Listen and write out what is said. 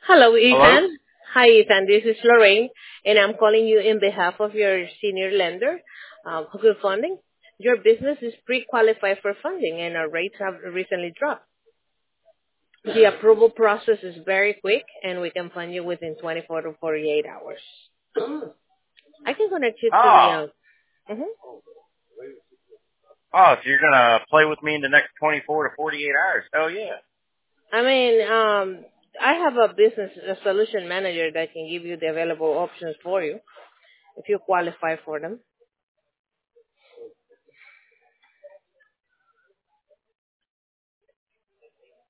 Hello, Hello? Ethan. Hi, Ethan. This is Lorraine, and I'm calling you in behalf of your senior lender, Hooker Funding. Your business is pre-qualified for funding, and our rates have recently dropped. The approval process is very quick, and we can fund you within 24 to 48 hours. I can connect you to the. Oh. Mhm. Oh, so you're going to play with me in the next 24 to 48 hours. Oh, yeah. I mean, I have a solution manager that can give you the available options for you if you qualify for them.